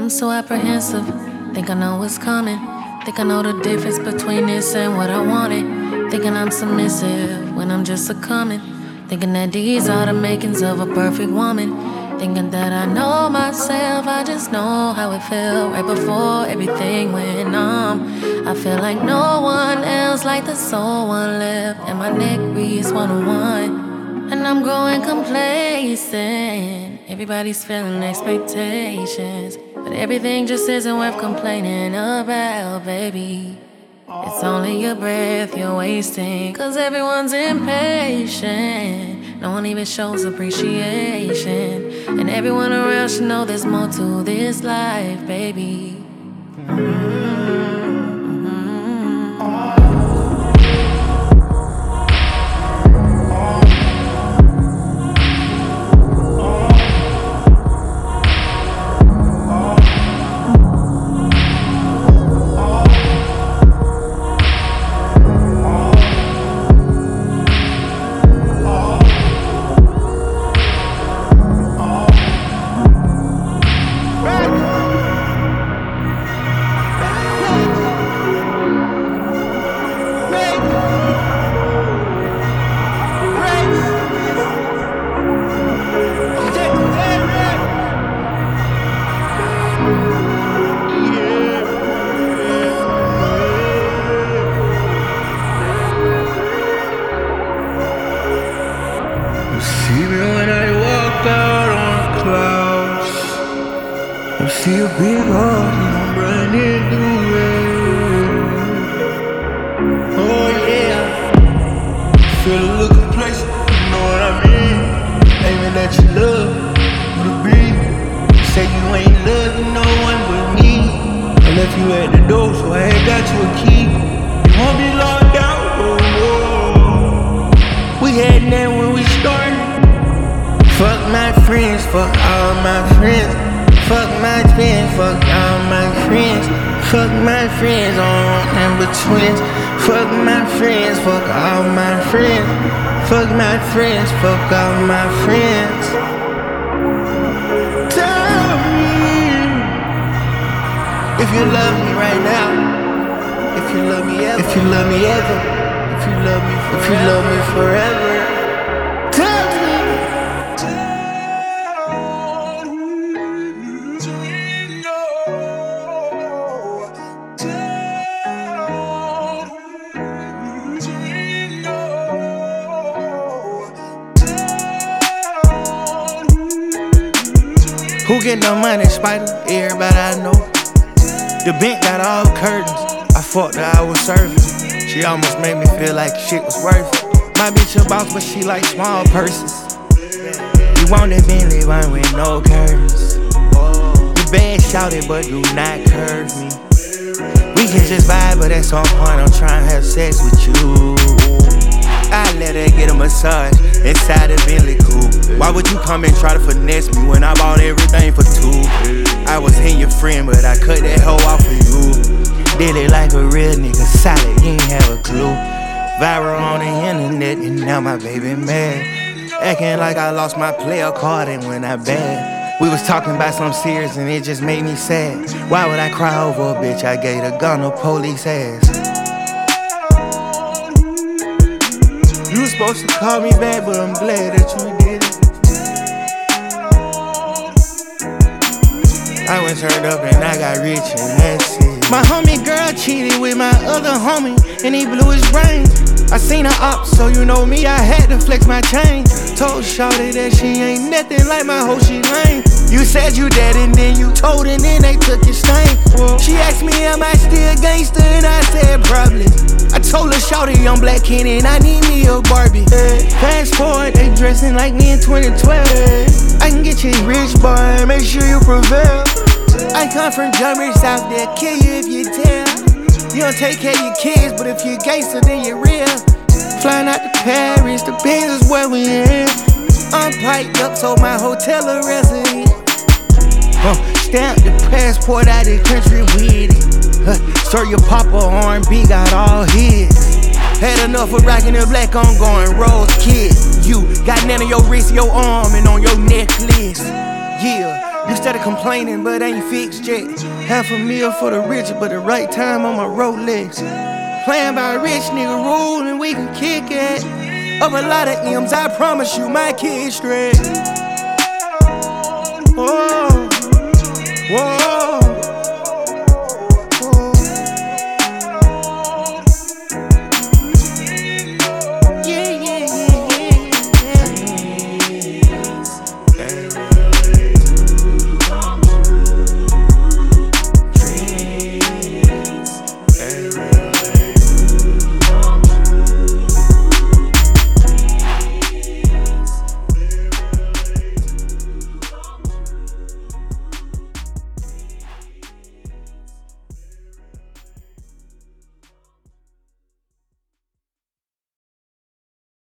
I'm so apprehensive, think I know what's coming. Think I know the difference between this and what I wanted. Thinking I'm submissive when I'm just succumbing. Thinking that these are the makings of a perfect woman. Thinking that I know myself, I just know how it felt right before everything went on. I feel like no one else, like the soul one left, and my neck reads 101. And I'm growing complacent. Everybody's feeling expectations, but everything just isn't worth complaining about, baby. It's only your breath you're wasting, 'cause everyone's impatient. No one even shows appreciation, and everyone around should know there's more to this life, baby. See me when I walk out on clouds. You see a big heart and I'm running through it. Oh yeah. Feel a look of place, you know what I mean. Aiming at your love, you the beat. Say you ain't loving no one but me. I left you at the door, so I ain't got you a key. You won't be locked out, oh. We had that when we started. Fuck my friends, fuck all my friends. Fuck my friends, fuck all my friends. Fuck my friends on number twins. Fuck my friends, fuck all my friends. Fuck my friends, fuck all my friends. Tell me if you love me right now. If you love me ever. If you love me ever. If you love me forever. If you love me forever. Tell me. Who get no money, Spider? Everybody I know. The bank got all curtains. I fucked her, I was serving. She almost made me feel like shit was worth it. My bitch a boss, but she like small purses. You want that Bentley one with no curtains. You bad shouted, but do not curve me. We can just vibe, but at some point I'm trying to have sex with you. I let her get a massage inside the Bentley coupe. Why would you come and try to finesse me when I bought everything for two? I was in your friend, but I cut that hoe off for you. Did it like a real nigga, solid, you ain't have a clue. Viral on the internet, and now my baby mad. Acting like I lost my player card and when I bad. We was talking about something serious and it just made me sad. Why would I cry over a bitch I gave a gun to police ass? You was supposed to call me back, but I'm glad that you did it. I was turned up and I got rich and that's it. My homie girl cheated with my other homie and he blew his brains. I seen her up, so you know me, I had to flex my chain. Told shawty that she ain't nothing like my hoe, she lame. You said you dead and then you told and then they took your stain. She asked me, am I still gangster? And I said, probably. I told her, shawty, I'm Black Ken and I need me a Barbie. Fast forward, they dressing like me in 2012. I can get you rich, boy, make sure you prevail. I come from Germany, South, they'll kill you if you tell. You don't take care of your kids, but if you're gangster, then you're real. Flying out to Paris, the Benz is where we in. I'm piped up, so my hotel a resident. Stamp the passport out the country with it. Sir, your papa R&B got all his. Had enough of rocking the black on going Rose Kid. You got none of your wrist, your arm, and on your necklace. Yeah. You started complaining, but ain't fixed yet. Half a meal for the rich, but the right time on my Rolex. Playing by a rich nigga rule and we can kick it. Up a lot of M's, I promise you my kid's straight. Whoa, whoa.